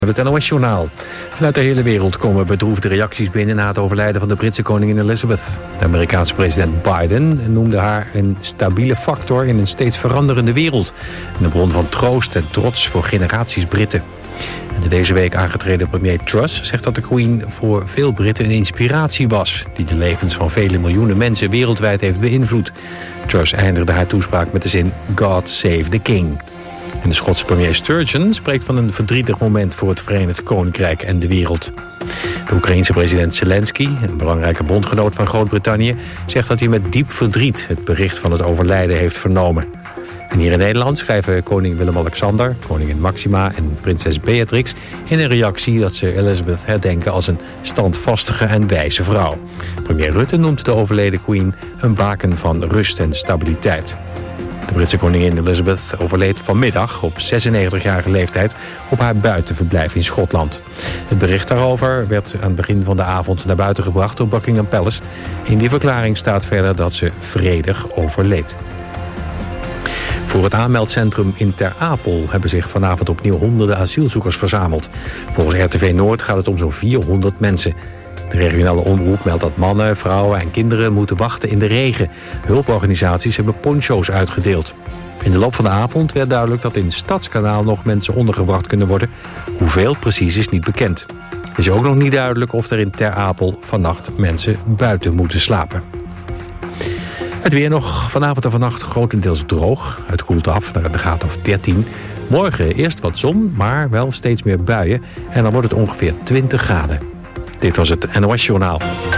Het NOS-journaal. Vanuit de hele wereld komen bedroefde reacties binnen na het overlijden van de Britse koningin Elizabeth. De Amerikaanse president Biden noemde haar een stabiele factor in een steeds veranderende wereld. En een bron van troost en trots voor generaties Britten. En de deze week aangetreden premier Truss zegt dat de Queen voor veel Britten een inspiratie was, die de levens van vele miljoenen mensen wereldwijd heeft beïnvloed. Truss eindigde haar toespraak met de zin God Save the King. En de Schotse premier Sturgeon spreekt van een verdrietig moment voor het Verenigd Koninkrijk en de wereld. De Oekraïense president Zelensky, een belangrijke bondgenoot van Groot-Brittannië, zegt dat hij met diep verdriet het bericht van het overlijden heeft vernomen. En hier in Nederland schrijven koning Willem-Alexander, koningin Maxima en prinses Beatrix in een reactie dat ze Elizabeth herdenken als een standvastige en wijze vrouw. Premier Rutte noemt de overleden queen een baken van rust en stabiliteit. De Britse koningin Elizabeth overleed vanmiddag op 96-jarige leeftijd op haar buitenverblijf in Schotland. Het bericht daarover werd aan het begin van de avond naar buiten gebracht door Buckingham Palace. In die verklaring staat verder dat ze vredig overleed. Voor het aanmeldcentrum in Ter Apel hebben zich vanavond opnieuw honderden asielzoekers verzameld. Volgens RTV Noord gaat het om zo'n 400 mensen. De regionale omroep meldt dat mannen, vrouwen en kinderen moeten wachten in de regen. Hulporganisaties hebben poncho's uitgedeeld. In de loop van de avond werd duidelijk dat in Stadskanaal nog mensen ondergebracht kunnen worden. Hoeveel precies is niet bekend. Het is ook nog niet duidelijk of er in Ter Apel vannacht mensen buiten moeten slapen. Het weer nog vanavond en vannacht grotendeels droog. Het koelt af naar een graad of 13. Morgen eerst wat zon, maar wel steeds meer buien. En dan wordt het ongeveer 20 graden. Dit was het NOS-journaal.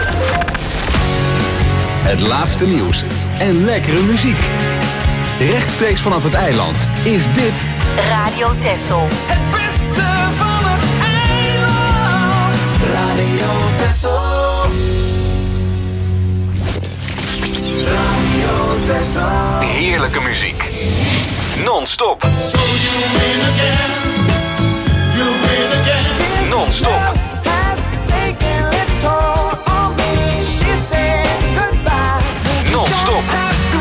Het laatste nieuws en lekkere muziek. Rechtstreeks vanaf het eiland is dit Radio Texel. Het beste van het eiland. Radio Texel. Radio Texel. heerlijke muziek. Non-stop. So you win again. You win again. Non-stop. Non-stop.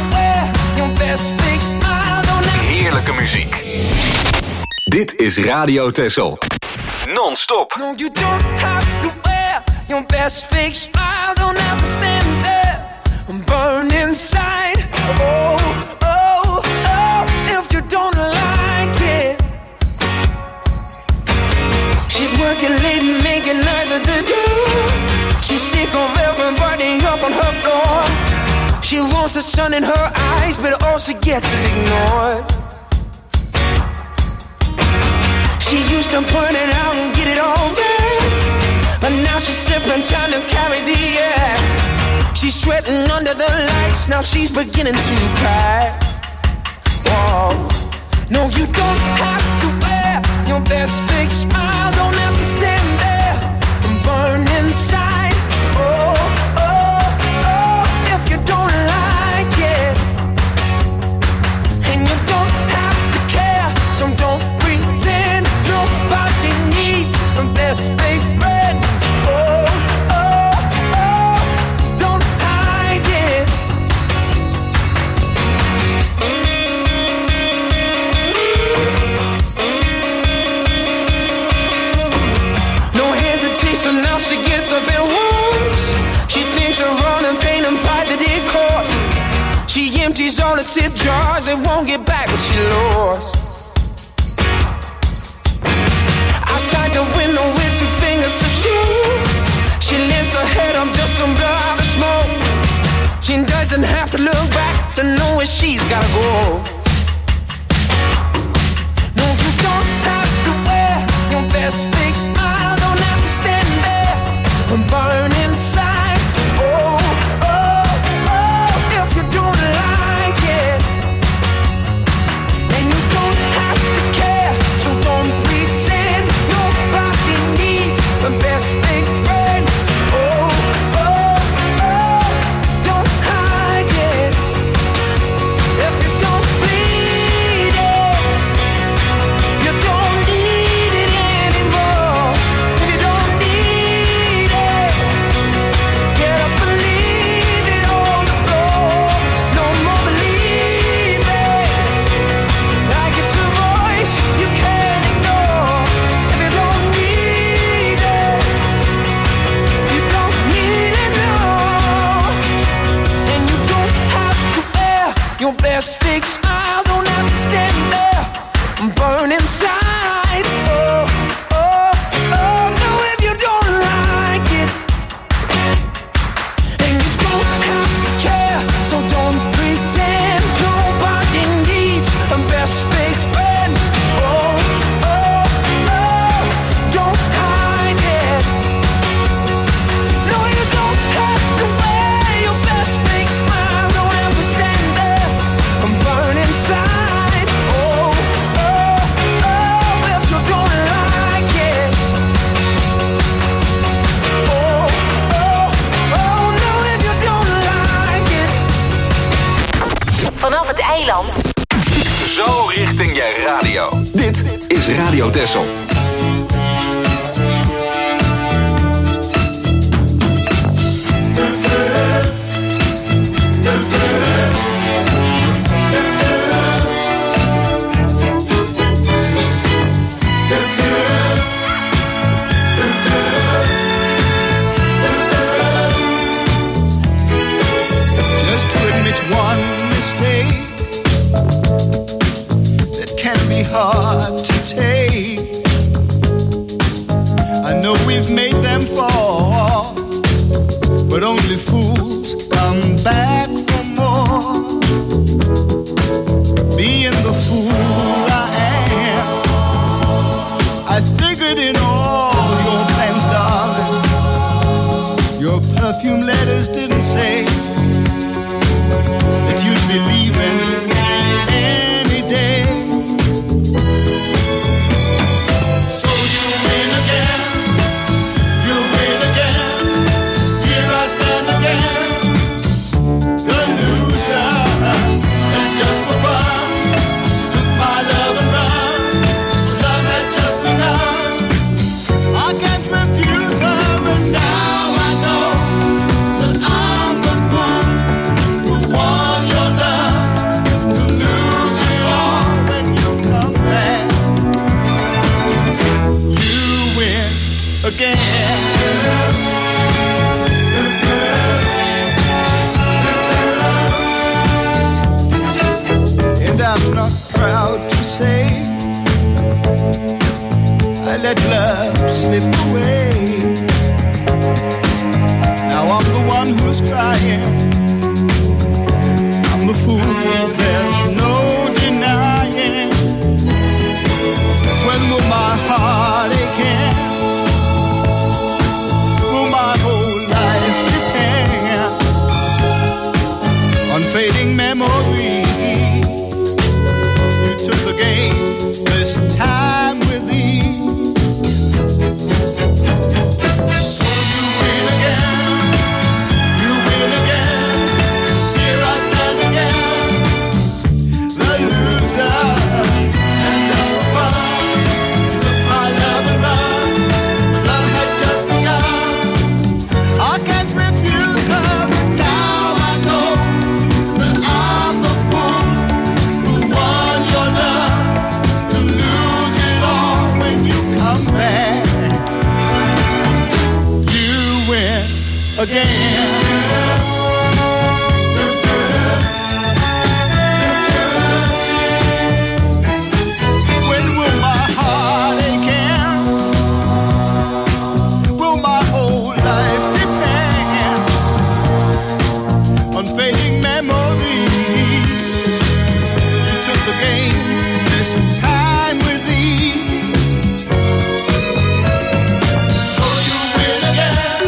Heerlijke muziek. Dit is Radio Texel. Non-stop. No, you don't have to wear your best fake smile. Don't have to stand there and burn inside. Oh, oh, oh, if you don't like it. She's working late and making nights at the door. She's sick of everybody up on her floor. She wants the sun in her eyes, but all she gets is ignored. She used to point it out and get it all back, but now she's slipping, trying to carry the act. She's sweating under the lights, now she's beginning to cry. Whoa. No, you don't have to wear your best fake smile. Don't have to stand there and burn inside. Oh, oh, oh, if you don't like it. And you don't have to care, so don't pretend. Nobody needs a best fake friend. Oh, oh, oh, don't hide it. No hesitation, now she gets up and walks. She thinks of all the pain and pride that it caused. She empties all the tip jars and won't get back what she lost. Outside the window with two fingers to shoot. She lifts her head up just to blow out the smoke. She doesn't have to look back to know where she's gotta go. No, you don't have to wear your best fake smile. Don't have to stand there and burn inside. Oh, oh, oh, if you don't like it. And you don't have to care, so don't pretend. Nobody needs the best fake friend. Oh, oh, oh, don't hide it. If you don't believe is Radio Texel. Hard to take. I know we've made them fall, but only fools come back for more. Being the fool I am, I figured in all your plans, darling, your perfume letters didn't say that you'd be leaving any day. I let love slip away. Now I'm the one who's crying. I'm the fool, there's no denying. When will my heart again? Will my whole life depend on fading memories? You took the game this time with ease. So you win again, you win again. Here I stand again, the loser. And just for fun, you took my love and run. Love had just begun. I can't refuse her, but now I know that I'm the fool who won your love. Again. When will my heart again? Will my whole life depend on fading memories? You took the game this time with ease. So you win again.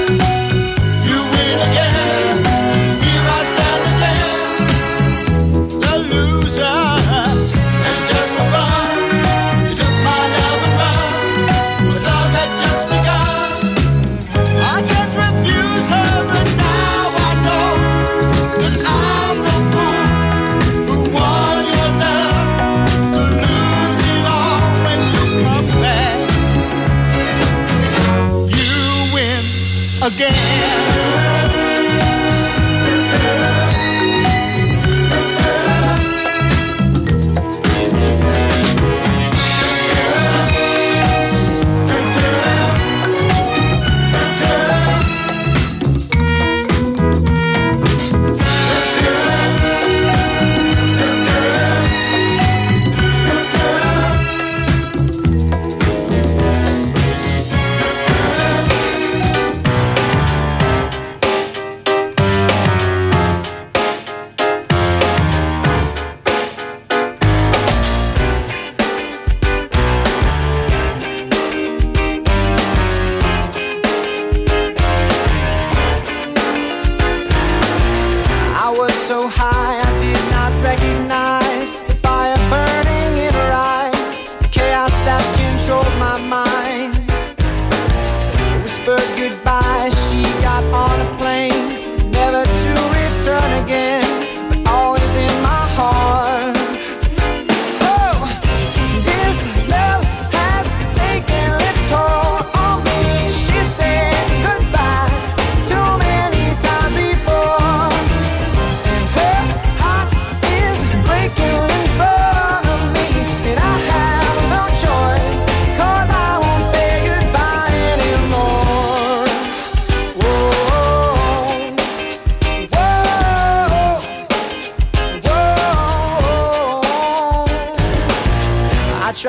Again.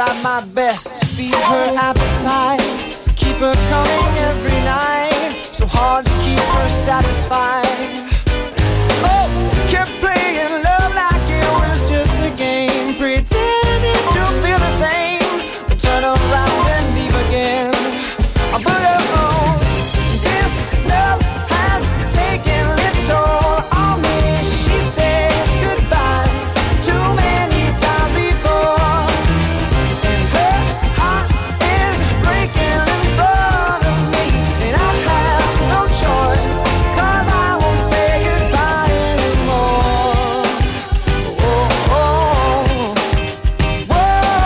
tried my best to feed her appetite, keep her coming every night, so hard to keep her satisfied. Oh, kept playing love like it was just a game, pretending to feel the same, but turn around and leave again. But oh, this love has taken its toll on me. She said goodbye too many times before, and her heart is breaking in front of me, and I have no choice, 'cause I won't say goodbye anymore. Oh, oh, whoa,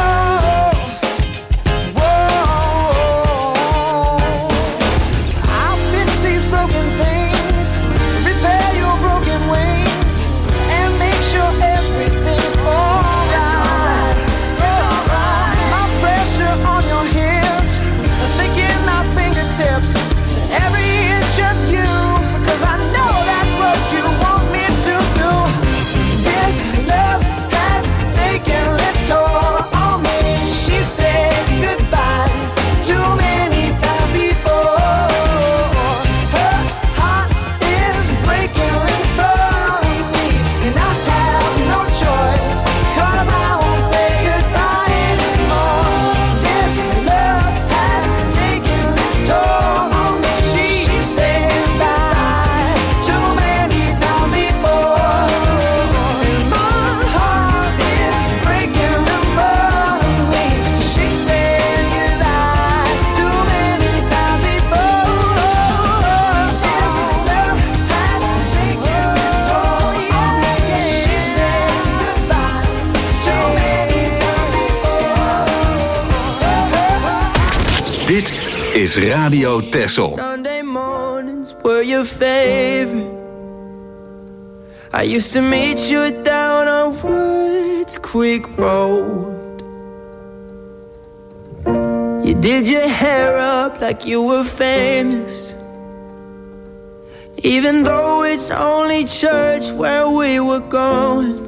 whoa. I'll fix these broken things, repair your broken wings, and make sure everything's alright. It's alright. My pressure on your hips, sticking my fingertips to every inch of you, 'cause I know that's what you want me to do. This love has taken its toll on me. She said goodbye too many times before. Her heart is breaking in front of me, and I have no choice, 'cause I won't say goodbye anymore. This love has taken its toll on me. She said goodbye too many times before, and my heart is breaking in front of me. She said goodbye too many times before. This love has taken its toll on me. She said goodbye too many times before. Dit is Radio Texel. Sunday mornings were your favorite. I used to meet you down on Woods Creek Road. You did your hair up like you were famous, even though it's only church where we were going.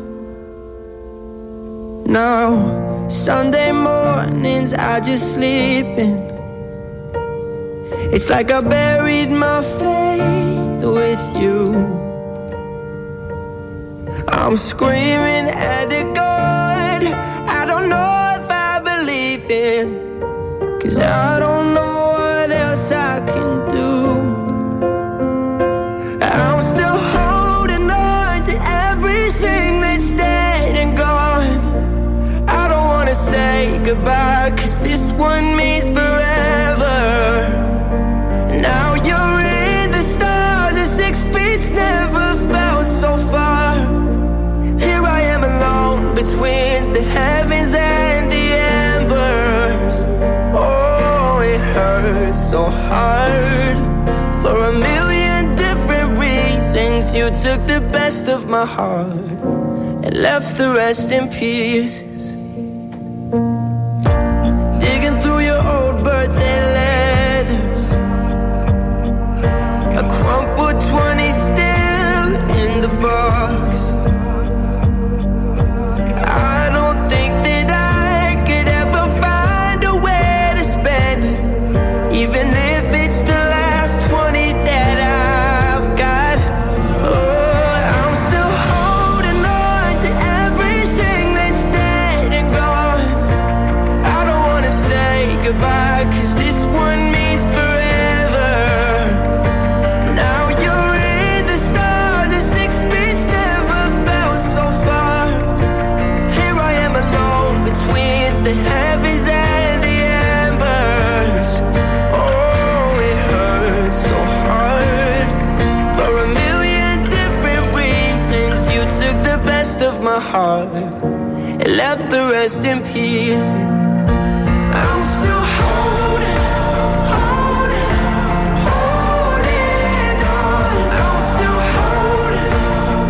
Now, Sunday mornings I just sleep in. It's like I buried my faith with you. I'm screaming at the God I don't know if I believe in, 'cause I don't know what else I can do. I'm still holding on to everything that's dead and gone. I don't wanna say goodbye, 'cause this one means forever. Now you're in the stars, and 6 feet's never felt so far. Here I am alone between the heavens and the embers. Oh, it hurts so hard. For a million different reasons, you took the best of my heart and left the rest in pieces. Digging through your old birthday letters, a crumpled 20 still in the box. I don't think that I could ever find a way to spend it, even if it's the last 20 that I've got. Oh, I'm still holding on to everything that's dead and gone. I don't wanna say goodbye, 'cause this one means forever. Now you're in the stars, and 6 feet's never felt so far. Here I am alone between the heavens and the embers. Oh, it hurts so hard. For a million different reasons, you took the best of my heart and left the rest in pieces. I'm still holding on. I'm still holding on.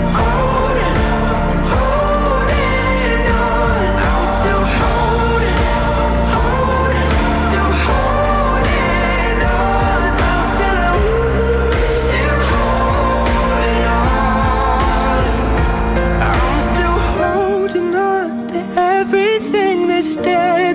I'm still holding on. Still holding on. I'm still holding on. I'm still holding on to everything that's dead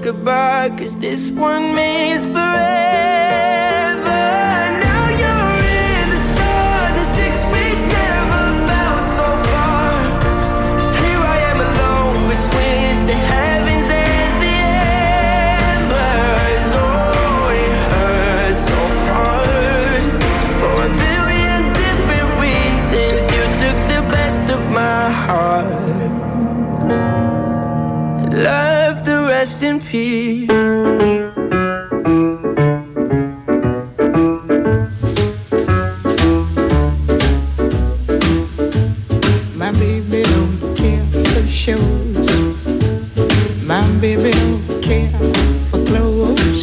goodbye, 'cause this one means forever. Now you're in the stars and 6 feet never felt so far. Here I am alone between the heavens and the embers. Oh, it hurts so hard. For a million different reasons, you took the best of my heart. Love the rest in peace. My baby don't care for shows. My baby don't care for clothes.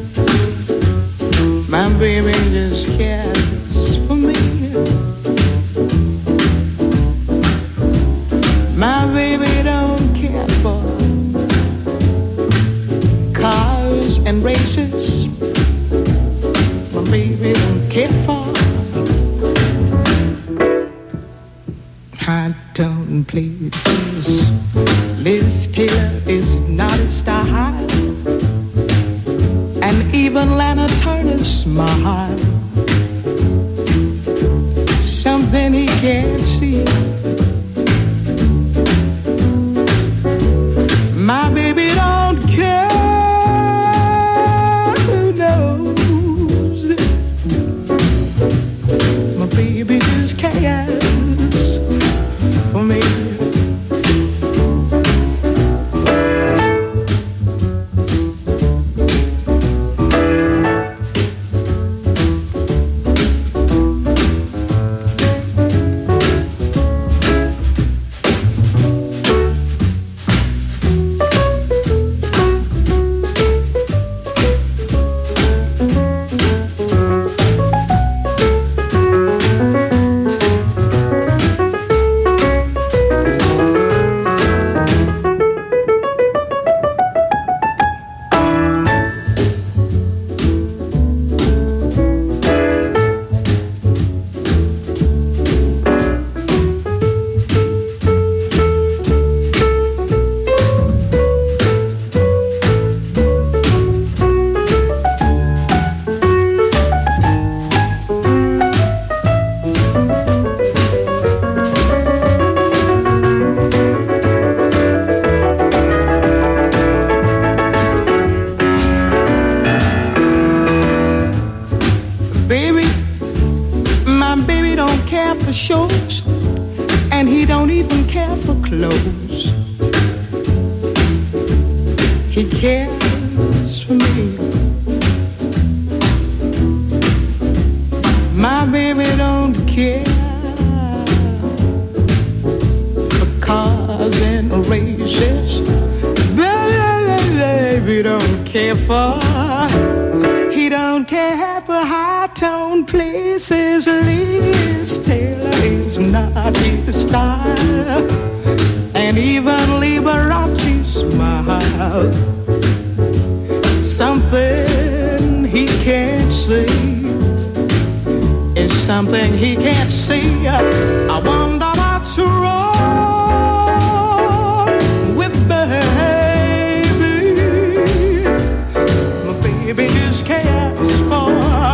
My baby just cares for me. My baby don't care for cars and races. My baby don't care for high tone places. Liz Taylor is not a star, and even Lana Turner's smile, something he can't see. My baby don't care, who knows? My baby just cares for me. Something he can't see. I wonder what's wrong with baby. My baby just cares for.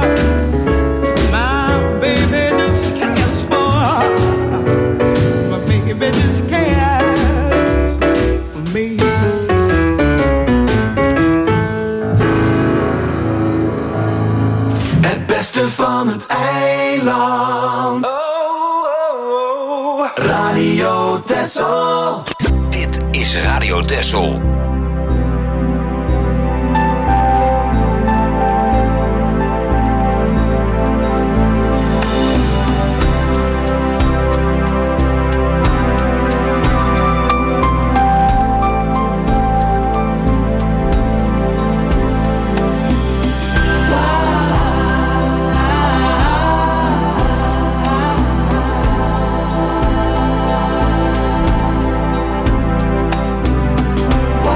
My baby just cares for. My baby just cares for me. Het beste van het eiland. Radio Texel. Dit is Radio Texel. Wow.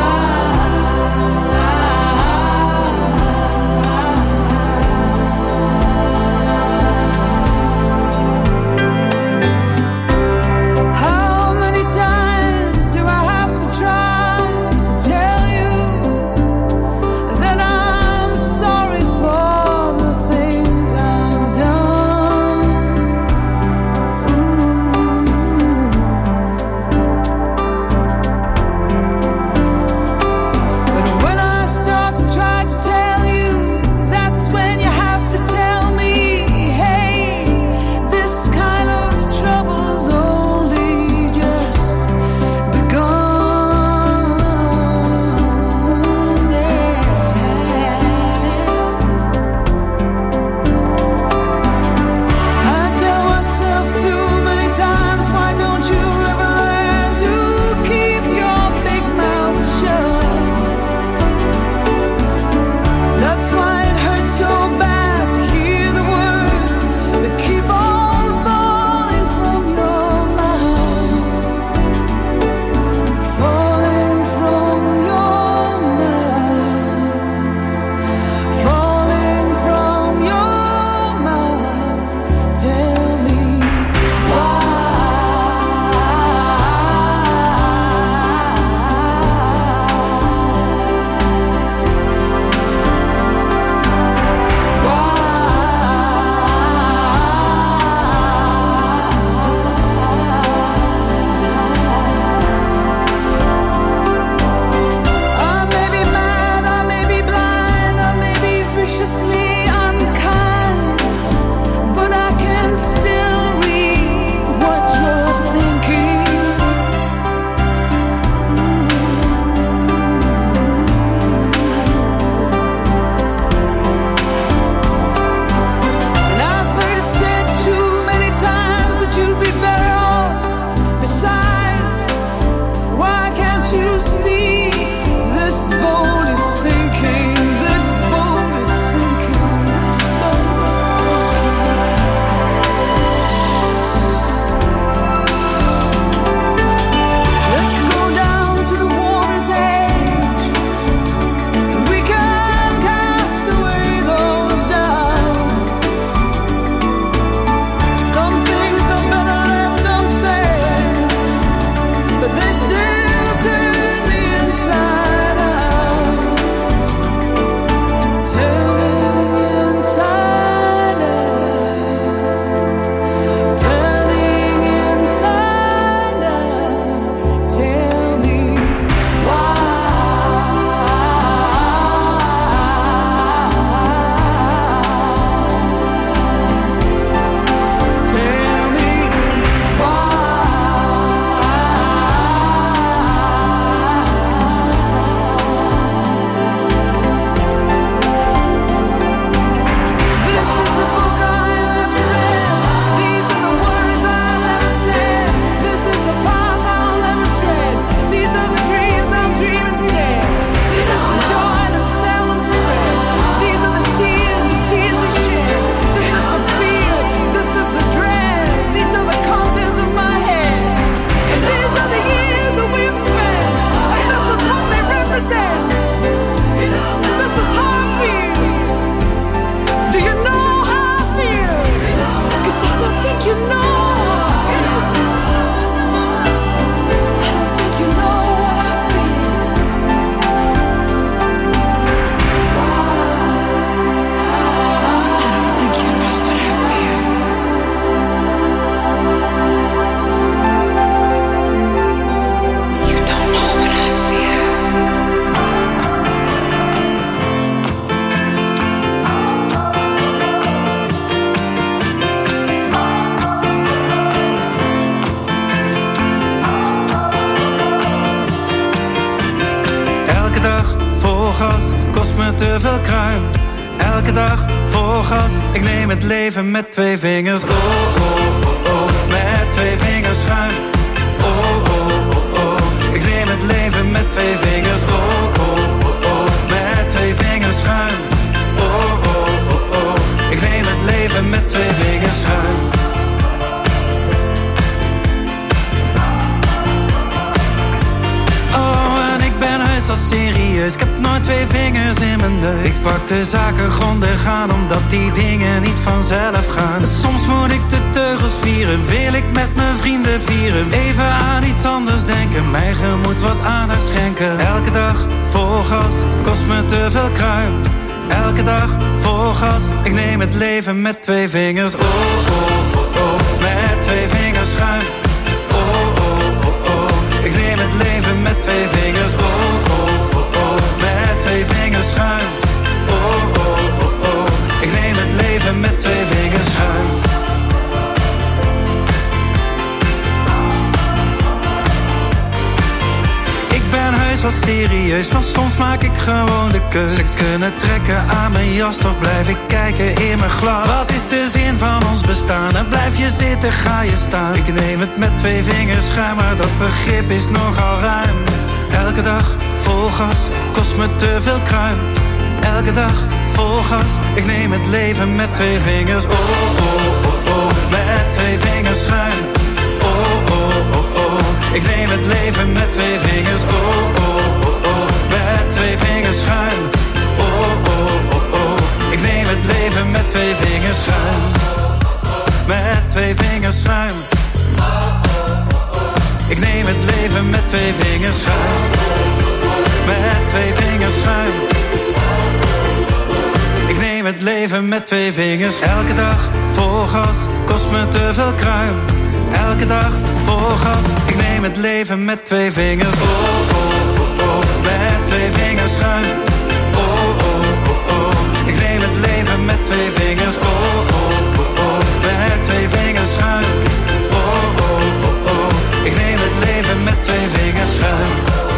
kost me te veel kruim. Elke dag vol gas, ik neem het leven met 2 vingers. Oh, oh, oh, oh, met 2 vingers schuin. Oh, oh, oh, oh, ik neem het leven met 2 vingers. Oh, oh, oh, oh, met 2 vingers schuin. Oh, oh, oh, oh, ik neem het leven met 2 vingers schuin. Al serieus, ik heb nooit 2 vingers in mijn neus. Ik pak de zaken grondig aan, omdat die dingen niet vanzelf gaan. Soms moet ik de teugels vieren, wil ik met mijn vrienden vieren. Even aan iets anders denken, mijn gemoed wat aandacht schenken. Elke dag vol gas, kost me te veel kruim. Elke dag vol gas, ik neem het leven met 2 vingers. Oh, oh, oh, oh, met 2 vingers schuin. Oh, oh, oh, oh, ik neem het leven met 2 vingers. Oh, oh, oh, oh, met 2 vingers schuin. Oh, oh, oh, oh, ik neem het leven met 2 vingers schuin. Ik ben heus wel serieus, maar soms maak ik gewoon de keus. Ze kunnen trekken aan mijn jas, toch blijf ik kijken in mijn glas. Wat is de zin van ons bestaan? En blijf je zitten, ga je staan. Ik neem het met 2 vingers schuin, maar dat begrip is nogal ruim. Elke dag vol gas, kost me te veel kruim. Elke dag vol gas, ik neem het leven met 2 vingers. Oh, oh, oh, oh, met 2 vingers schuin. Oh, oh, oh, oh, ik neem het leven met 2 vingers. Oh, oh, oh, oh, met 2 vingers schuin. Oh, oh, oh, oh, ik neem het leven met 2 vingers schuin. Met 2 vingers schuin. Ik neem het leven met 2 vingers schuin. Met 2 vingers schuin. Ik neem het leven met 2 vingers. Elke dag vol gas, kost me te veel kruim. Elke dag vol gas, ik neem het leven met 2 vingers. Oh, oh, oh, oh, met 2 vingers schuin. Oh, oh, oh, oh, ik neem het leven met 2 vingers. Oh, oh, oh, oh, met 2 vingers schuin. Oh, oh, oh, oh, ik neem het leven met 2 vingers schuin.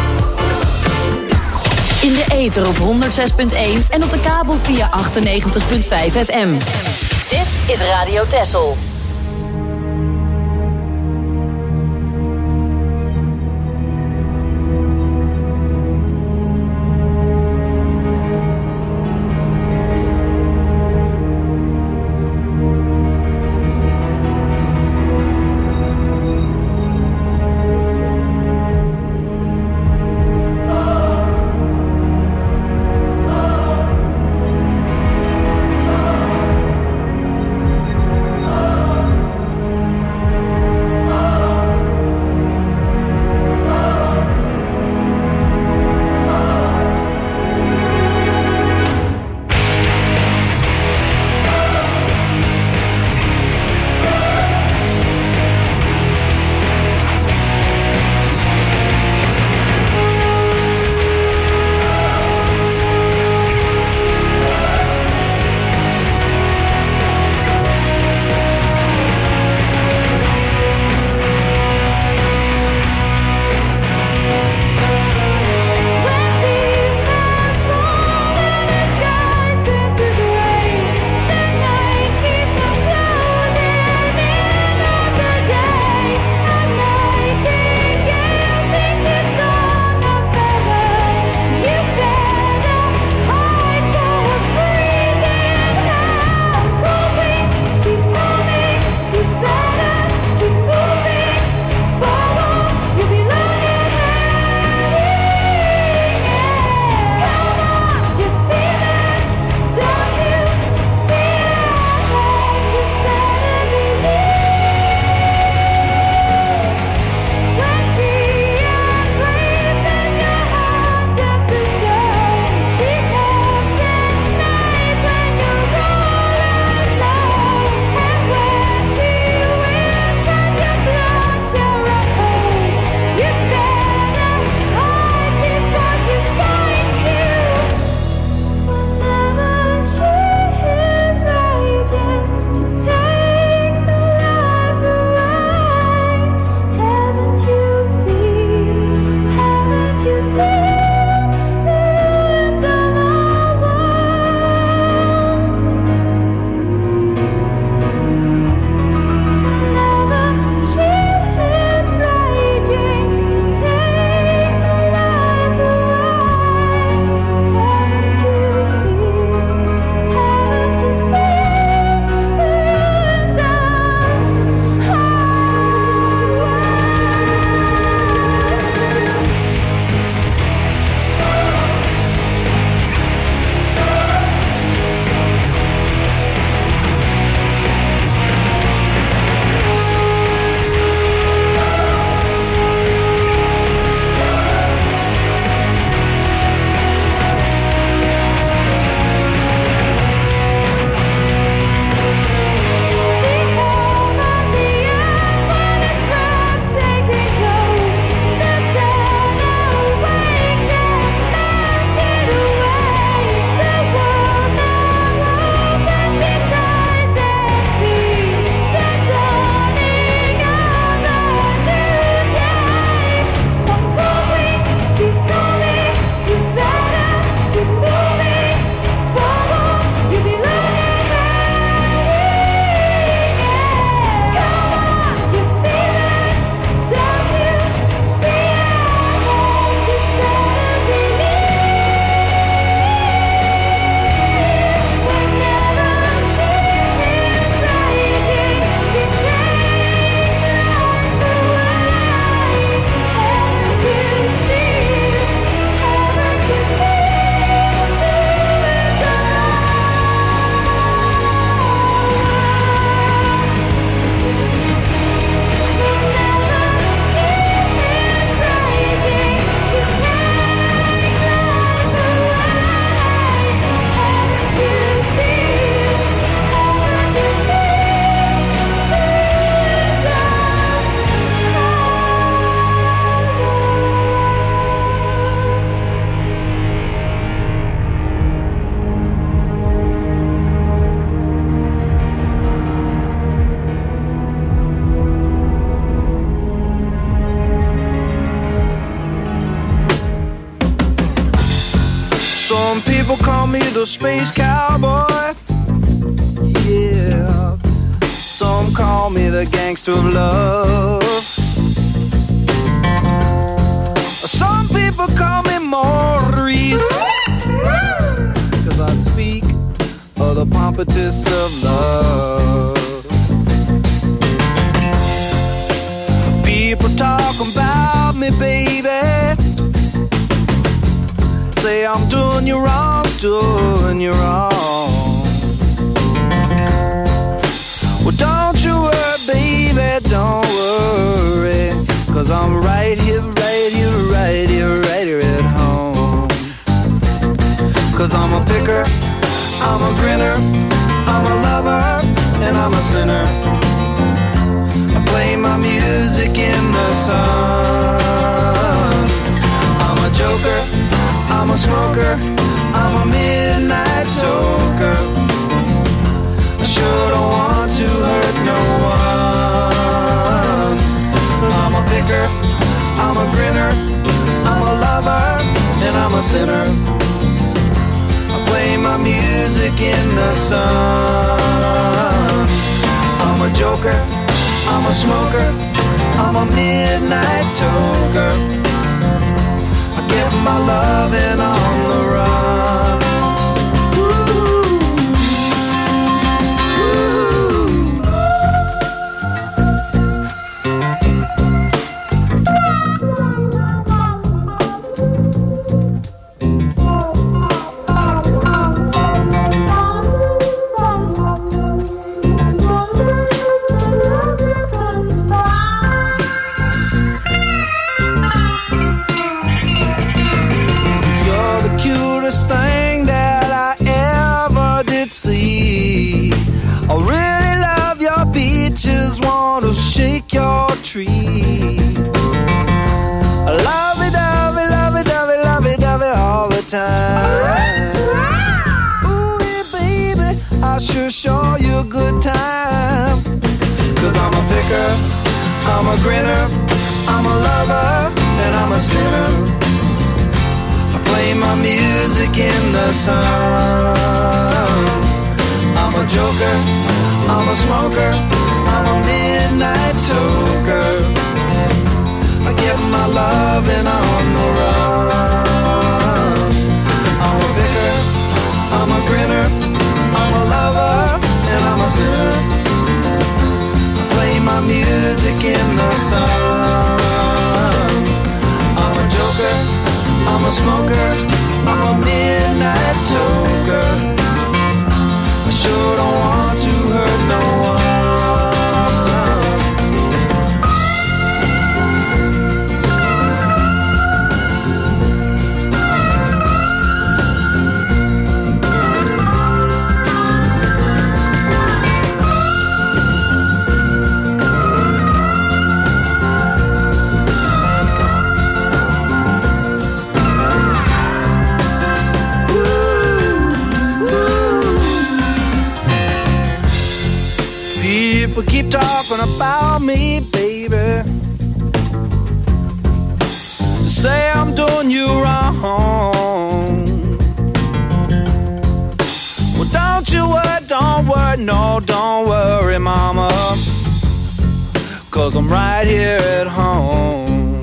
In de ether op 106.1 en op de kabel via 98.5 FM. Dit is Radio Texel. Oh, Some people call me the space cowboy. Yeah. Some call me the gangster of love. Some people call me Maurice, 'cause I speak of the pompatus of love. People talk about me, baby. Say I'm doing you wrong, doing you wrong. Well, don't you worry, baby, don't worry, 'cause I'm right here, right here, right here, right here at home. 'Cause I'm a picker, I'm a grinner, I'm a lover, and I'm a sinner. I play my music in the sun. I'm a joker, I'm a smoker, I'm a midnight toker. I sure don't want to hurt no one. I'm a picker, I'm a grinner, I'm a lover, and I'm a sinner. I play my music in the sun. I'm a joker, I'm a smoker, I'm a midnight toker. I get my loving on the run. Thing that I ever did see. I really love your beaches, wanna shake your tree. I love it, love it, love it, love it, love it, love it all the time. Ooh, yeah, baby, I sure show you a good time. 'Cause I'm a picker, I'm a grinner, I'm a lover, and I'm a sinner. Play my music in the sun. I'm a joker, I'm a smoker, I'm a midnight toker. I get my loving on the run. I'm a picker, I'm a grinner, I'm a lover, and I'm a sinner. I play my music in the sun. I'm a joker, I'm a smoker, I'm a midnight toker. I sure don't want to hurt no one. People keep talking about me, baby. Say I'm doing you wrong. Well, don't you worry, no, don't worry, mama. 'Cause I'm right here at home.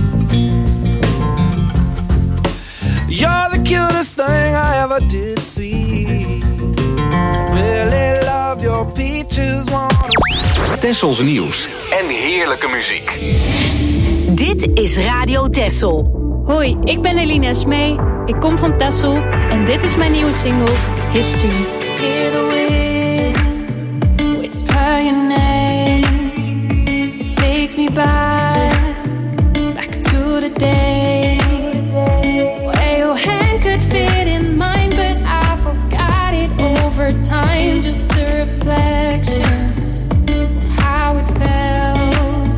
You're the cutest thing I ever did see. Really love your peaches. Tessels nieuws en heerlijke muziek. Dit is Radio Tessel. Hoi, ik ben Eline Smee. Ik kom van Tessel en dit is mijn nieuwe single, History. Hear the wind, whisper your name. It takes me back to the days where your hand could fit in mine, but I forgot it over time. Just a reflection of how it felt.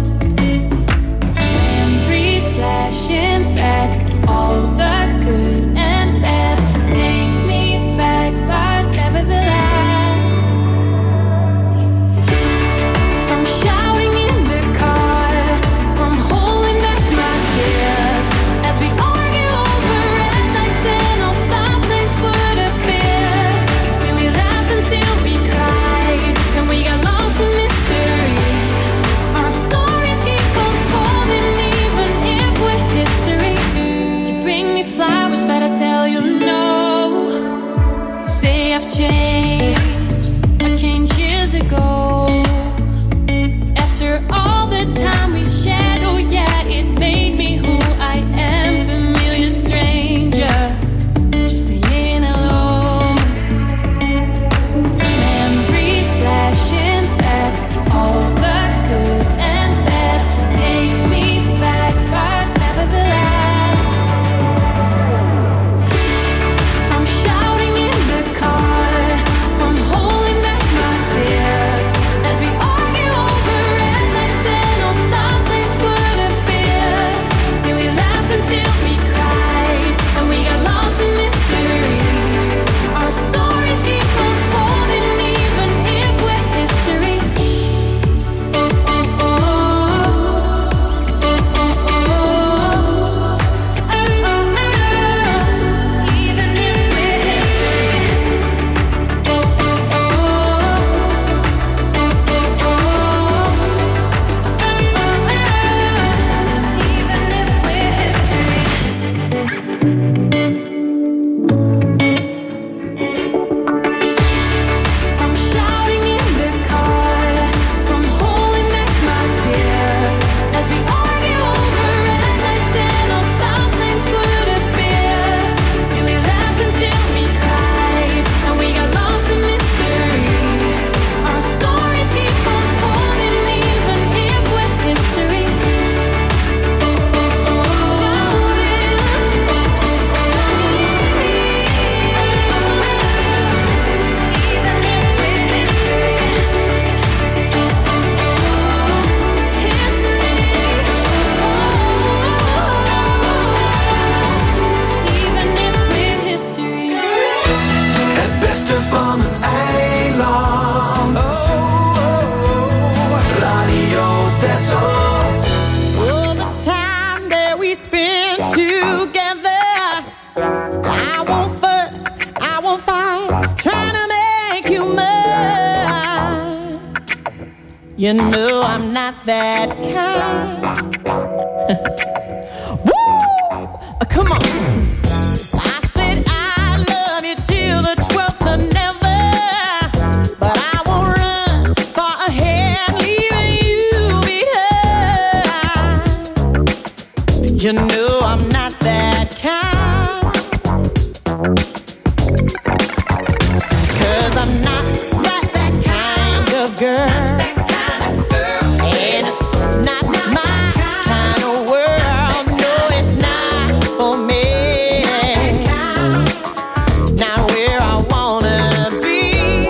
Memories flashing back, all the good and bad takes me back, but nevertheless, from shouting in the car, from holding back my tears, I've changed. I changed years ago. After all the time we shared, oh yeah, it made me who I am. Familiar strangers, just saying hello. Memories flashing back, all the good and bad takes me back, but nevertheless, from shouting in the car, from holding back my tears, as we argue over red lights and all stop signs would appear. See, we laughed until we cried, and we got lost in mystery. Our stories keep unfolding, even if we're history. Even if from shouting in the car, from holding back my tears, as we argue over red lights and all stop signs would appear. See, we laughed until we cried, and we got lost in mystery. Our stories keep unfolding, even if we're history. Het beste van het eiland. Radio Texel. All the time that we spend together, I won't fuss, I won't fight, trying to make you mine. You know I'm not that kind. Woo! Come on. I said I love you till the 12th of never, but I won't run far ahead, leaving you behind. You know I'm not that kind, 'cause I'm not that kind of girl. And it's not my kind of world. No, it's not for me. Not where I wanna be.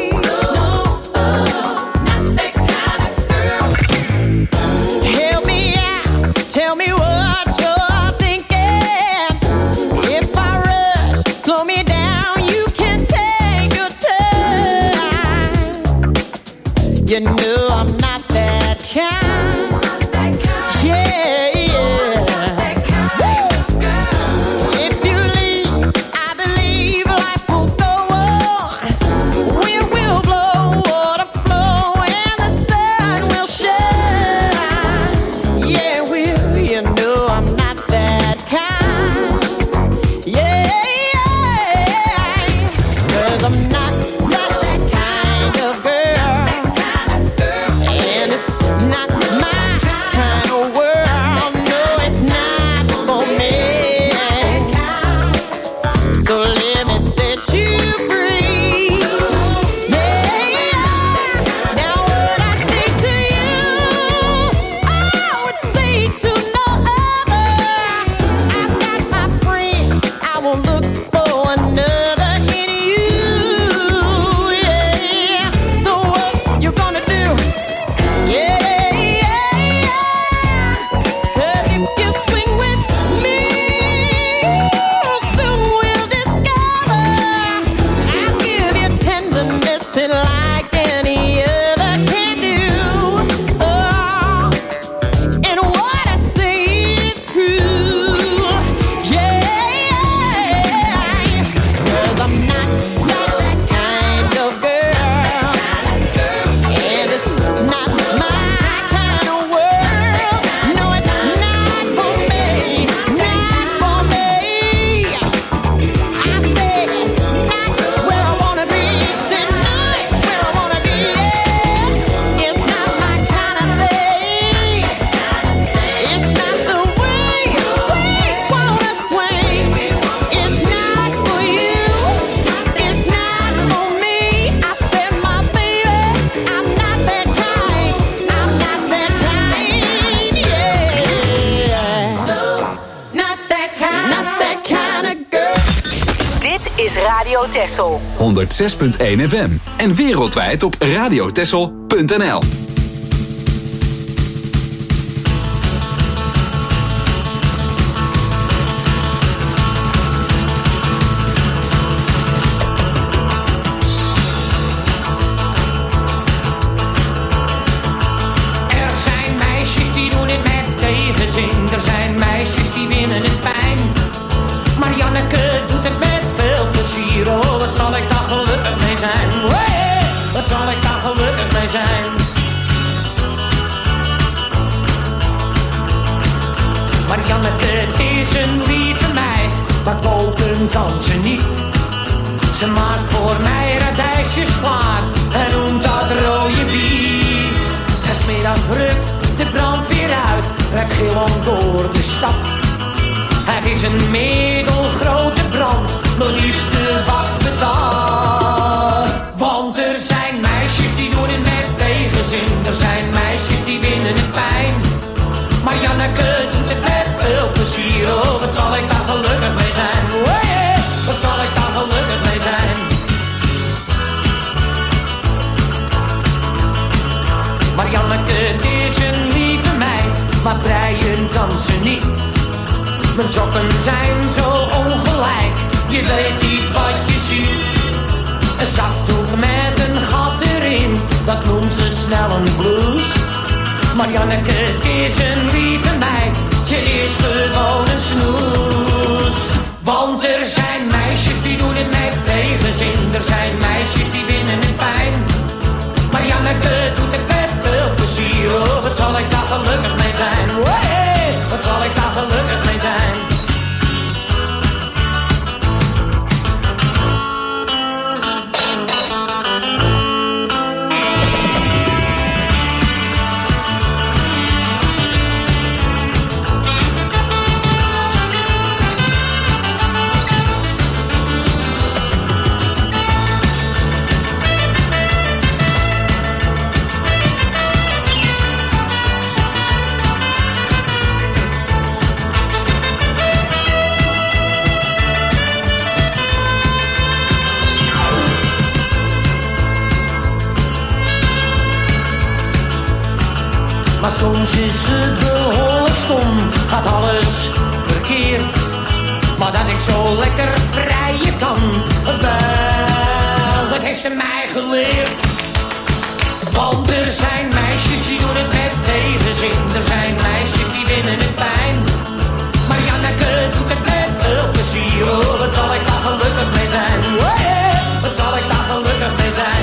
Help me out, tell me what you're thinking. If I rush, slow me down, you can take your time. You know I'm not that kind. Yeah, yeah. If you leave, I believe life will go on. Wind will blow, water flow, and the sun will shine. Yeah, will, you know I'm not that kind. Yeah, yeah. 'Cause I'm not that kind of girl. And it's not Texel. 106.1 FM. En wereldwijd op radiotexel.nl. Er zijn meisjes die winnen het fijn. Maar Janneke doet het met veel plezier. Oh, wat zal ik daar gelukkig mee zijn. Hey, wat zal ik daar gelukkig mee zijn. Maar Janneke is een lieve meid, maar koken kan ze niet. Ze maakt voor mij radijsjes klaar en noemt dat rode biet. Het is middag druk, de brandweer uit, rijdt gillend door de stad. Het is een middelgrote brand, mijn liefste wacht betaald. Want er zijn meisjes die doen het met tegenzin, er zijn meisjes die winnen het fijn. Maar Janneke doet het met veel plezier, oh wat zal ik daar gelukkig mee zijn. Hey, wat zal ik daar gelukkig mee zijn. Maar Janneke is een lieve meid, maar breien kan ze niet. Mijn sokken zijn zo ongelijk, je weet niet wat je ziet. Een zakdoek met een gat erin, dat noemt ze snel een blouse. Maar Janneke is een lieve meid, ze is gewoon een snoes. Want er zijn meisjes die doen het met tegenzin, er zijn meisjes die winnen het fijn. Maar Janneke doet het met veel plezier, oh wat zal ik daar gelukkig mee zijn. Hey, wat zal ik daar gelukkig mee zijn. Maar soms is ze behoorlijk stom, gaat alles verkeerd. Maar dat ik zo lekker vrijen kan, wel, dat heeft ze mij geleerd. Want er zijn meisjes die doen het met tegenzin, er zijn meisjes die winnen het fijn. Maar Janneke doet het met veel plezier, oh wat zal ik daar gelukkig mee zijn. Hey, wat zal ik daar gelukkig mee zijn.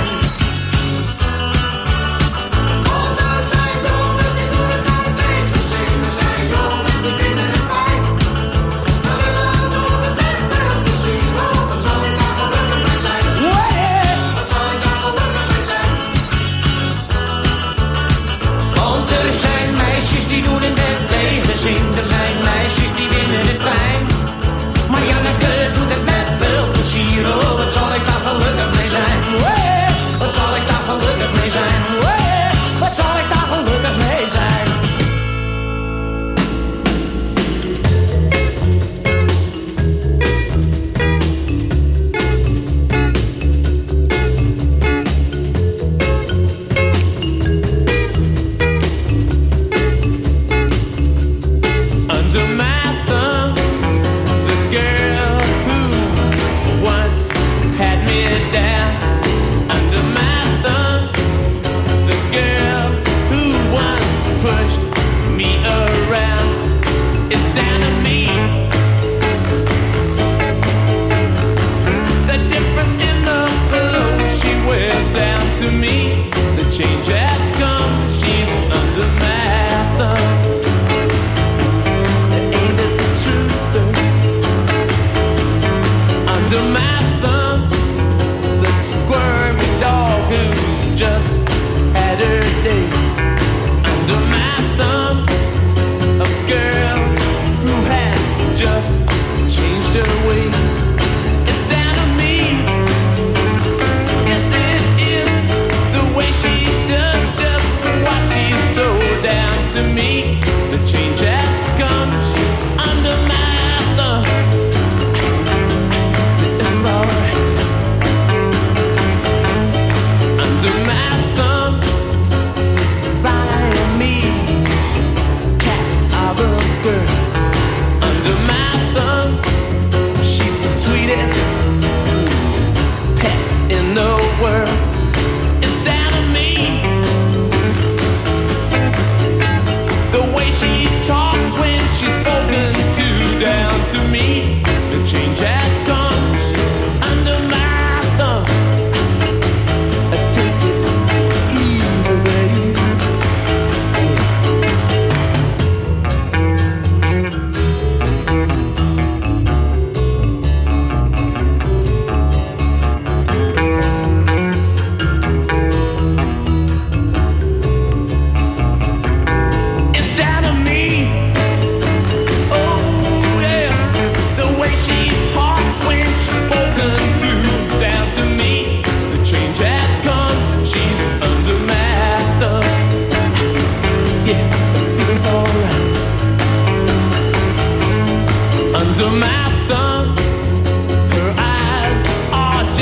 Die doen het met tegenzin, er zijn meisjes die winnen het fijn. Maar Janneke doet het met veel plezier, oh wat zal ik daar gelukkig mee zijn. Hey, wat zal ik daar gelukkig mee zijn. Hey, wat zal ik daar gelukkig mee zijn. Does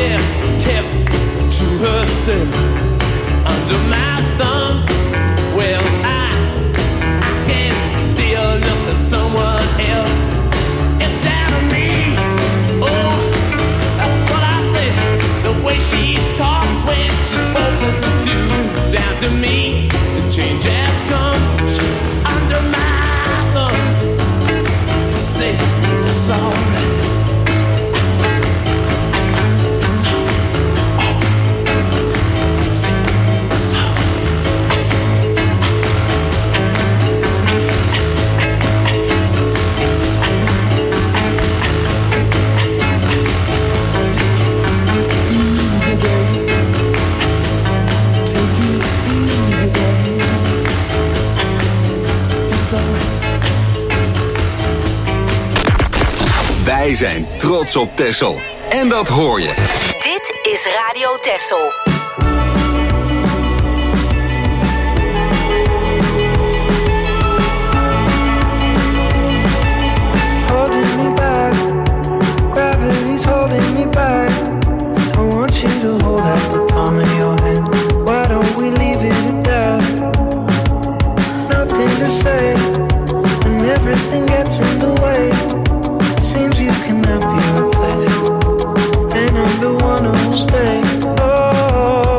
best kept to herself under my thumb. Well, I can't still look at someone else instead of me. Oh, that's what I said. The way she talks when she's spoken to, down to me, the change has come. She's under my thumb. Say it's alright. Wij zijn trots op Texel. En dat hoor je. Dit is Radio Texel. Holding me back, gravity's holding me back. I want you to hold out the palm of your hand. Why don't we leave it at that? Nothing to say, when everything gets in the way. Seems you cannot be replaced, and I'm the one who'll stay. Oh,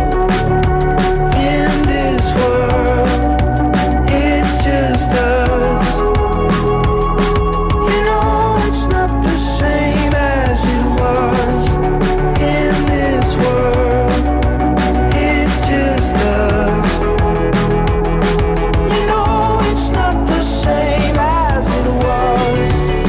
in this world, it's just us. You know it's not the same as it was. In this world, it's just us. You know it's not the same as it was.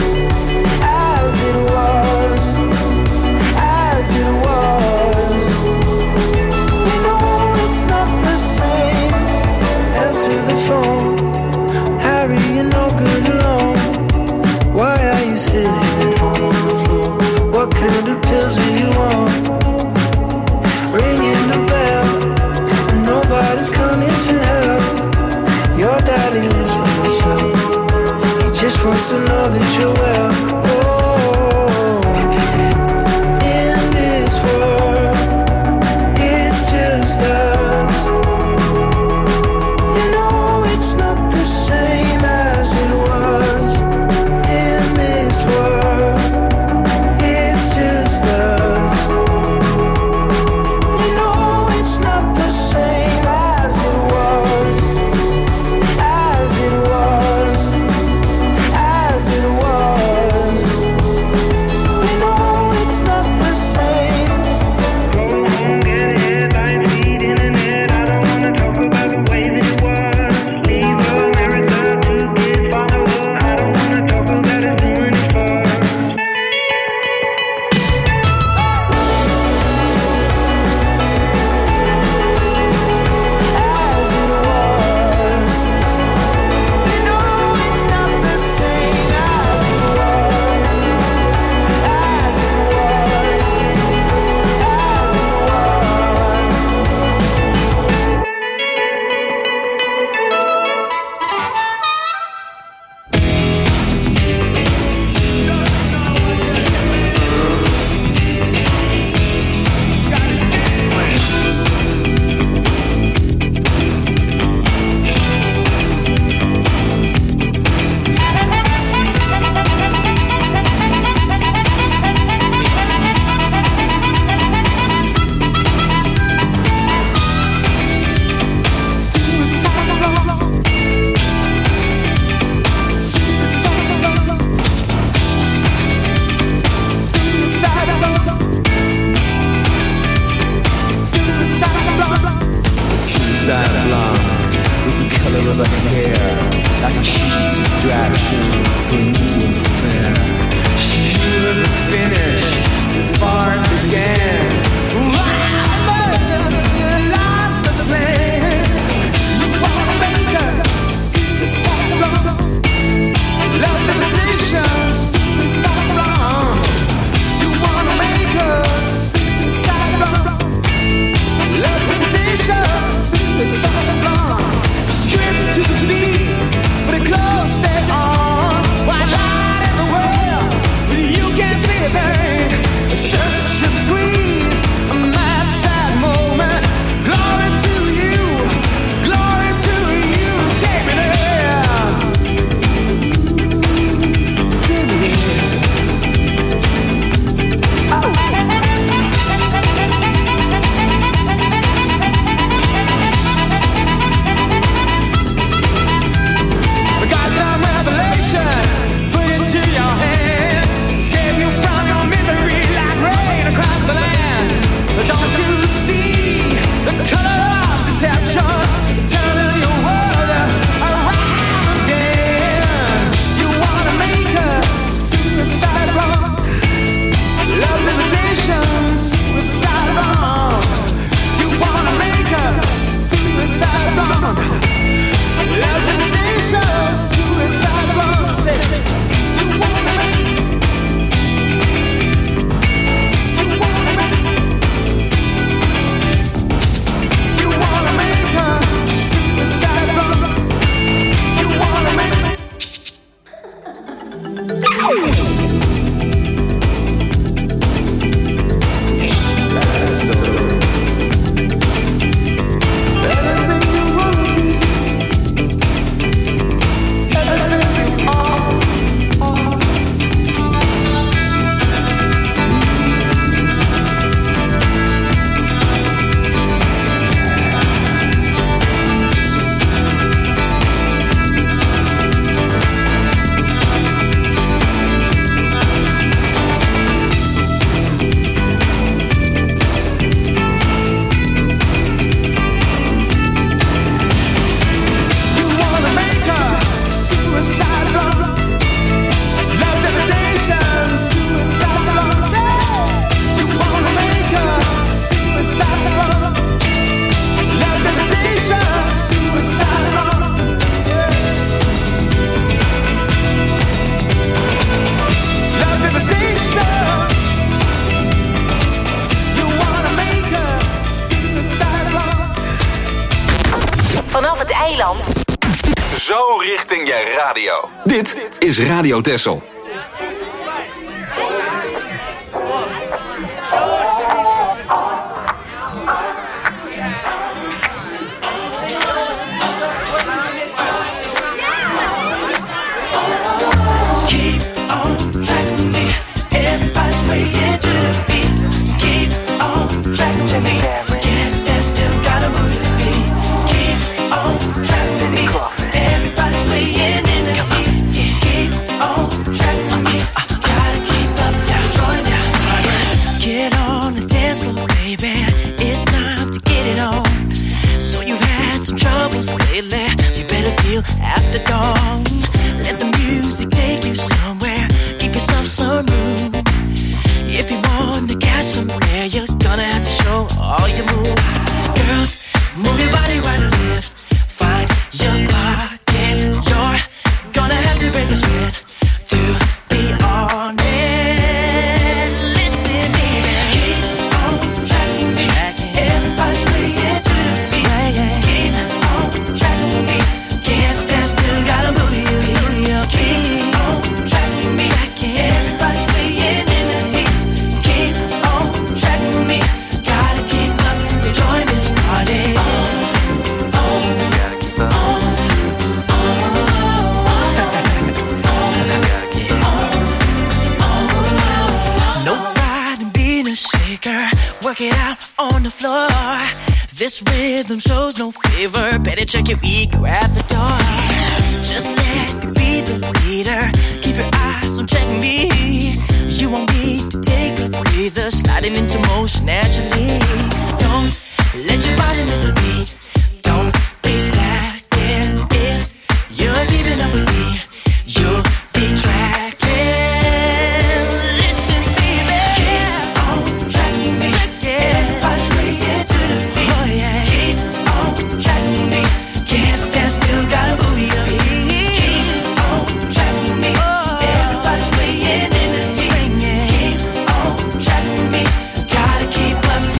Answer the phone, Harry, you're no good alone. Why are you sitting at home on the floor? What kind of pills are you on? Ringing the bell, and nobody's coming to help. Your daddy lives by himself. He just wants to know that you're well. Oh, in this world, it's just us. It's not the same as it was. In this world, it's just us. You know it's not the same as it was. As it was. As it was. You know it's not the same. Go home, get headlines, feed internet. I don't wanna talk about the way that it was. Such a squeeze. Zeeland. Zo richting je radio. Dit is Radio Texel. After dawn, let the music take you somewhere. Give yourself some room. If you want to catch some air, you're gonna have to show all your moves. Girls, move your body right and left. Find your pocket. You're gonna have to break a sweat to be honest. Listen, baby, keep on tracking me. Everybody's swaying to the beat. Keep on tracking me. Can't stand still, gotta move you. Keep on tracking me. Everybody's swaying in the beat. Keep on tracking me. Gotta keep up to join this party. No pride in being a shaker. Work it out on the floor. This rhythm shows no favor. Better check your ego at the door. Just let me be the leader. Keep your eyes on checking me. You won't need to take a breather. Sliding into motion